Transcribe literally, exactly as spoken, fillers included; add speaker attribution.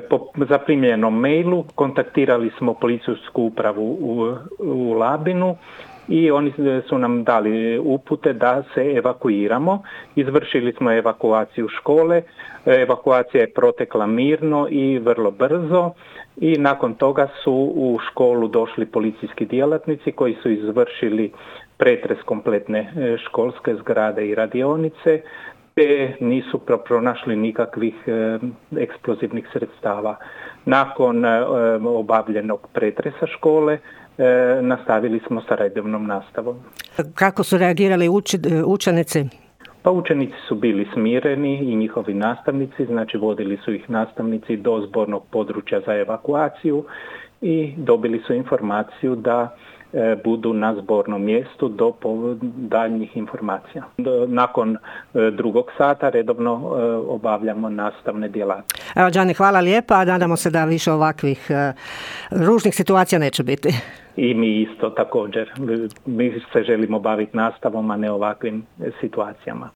Speaker 1: Po zaprimljenom mailu kontaktirali smo policijsku upravu u, u Labinu i oni su nam dali upute da se evakuiramo. Izvršili smo evakuaciju škole. Evakuacija je protekla mirno i vrlo brzo i nakon toga su u školu došli policijski djelatnici koji su izvršili pretres kompletne školske zgrade i radionice, te nisu pronašli nikakvih e, eksplozivnih sredstava. Nakon e, obavljenog pretresa škole e, nastavili smo sa redovnom nastavom.
Speaker 2: Kako su reagirali uči, učenici?
Speaker 1: Pa učenici su bili smireni i njihovi nastavnici, znači vodili su ih nastavnici do zbornog područja za evakuaciju i dobili su informaciju da budu na zbornom mjestu do daljnjih informacija. Nakon drugog sata redovno obavljamo nastavne djelatnosti.
Speaker 2: Evo, Đani, hvala lijepa. Nadamo se da više ovakvih ružnih situacija neće biti.
Speaker 1: I mi isto također. Mi se želimo baviti nastavom, a ne ovakvim situacijama.